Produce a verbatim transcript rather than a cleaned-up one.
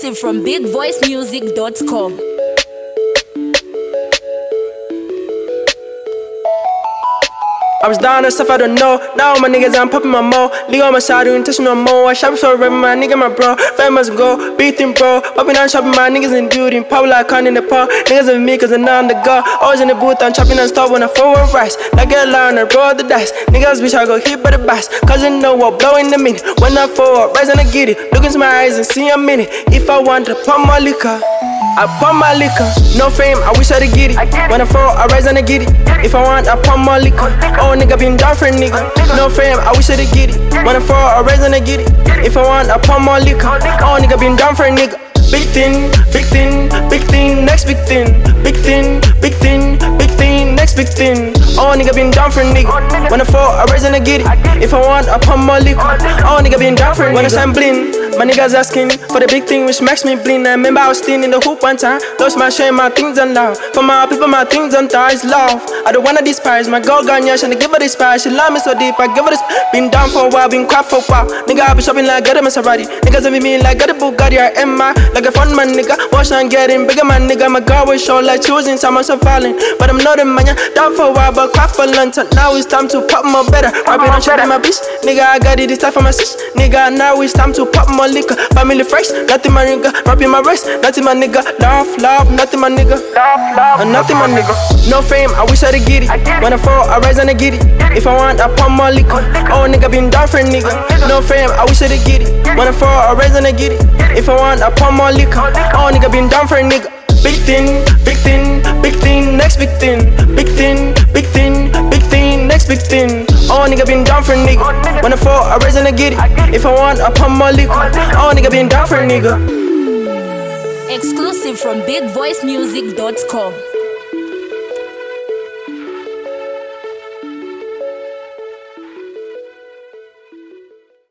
Exclusive from big voice music dot com. I was down and stuff I don't know. Now all my niggas, I'm popping my mo. Leave on my side, you ain't touch no more. I shop so rapping my nigga, my bro. Famous go, beating bro. Popping and shopping my niggas in building. Power like con in the park. Niggas with me, cause I'm not on the go. Always in the booth, I'm chopping and stop when I forward rise. Like a lion, I roll the dice. Niggas bitch, I go hit by the bass. Cause you know what, blow in the minute. When I forward rise and I get it. Look into my eyes and see a minute. If I want to pump my liquor, I pump my liquor. No fame, I wish I'd get it. When I fall, I rise and I get it. If I want, I pump my liquor. Oh, nigga, been down for a nigga. No fame, I wish I'd get it. When I fall, I rise and I get it. If I want, I pump my liquor. Oh, nigga, been down for a nigga. Big thing, big thing, big thing, next big thing. Big thing, big thing, big thing, next big thing. Oh, nigga, been down for a nigga. When I fall, I rise and I get it. If I want, I pump my liquor. Oh, nigga, been down for a nigga. When I sign bling, my niggas asking for the big thing which makes me bling. I remember I was still in the hoop one time. Lost my shame, my things unloud. For my people, my things untied. Love, I don't wanna despise my girl Ganya. She give her this prize. She love me so deep, I give her this. Been down for a while, been quiet for a while. Nigga, I be shopping like got a Maserati. Niggas envy me like got a Bugatti or M I. Like a fun man, nigga. Watch and getting bigger, man, nigga. My girl was show like choosing someone so violent. But I'm not a man, yeah. Down for a while, but quiet for lunch. Now it's time to pop more better. Rapping on shit in my bitch. Nigga, I got it, it's time for my sis. Nigga, now it's time to pop more liquor. Family fresh, nothing my nigga. Rapping my wrist, nothing my nigga. Love, love, nothing my nigga. Love, love, and nothing my nigga. No fame, I wish I'd get it. When I fall, I rise and I get it. If I want, I pump more liquor. Oh, nigga, been down for a nigga. No fame, I wish I'd get it. When I fall, I rise and I get it. If I want, I pump more liquor. Oh, nigga, been down for a nigga. Big thing, big thing, big thing, next big thing. Big thing, big thing, big thing, next big thing. Oh, nigga, been down for a nigga. When I fall, I rise and I get it. If I want, I pump my liquor. Oh, nigga, been down for a nigga. Exclusive from big voice music dot com.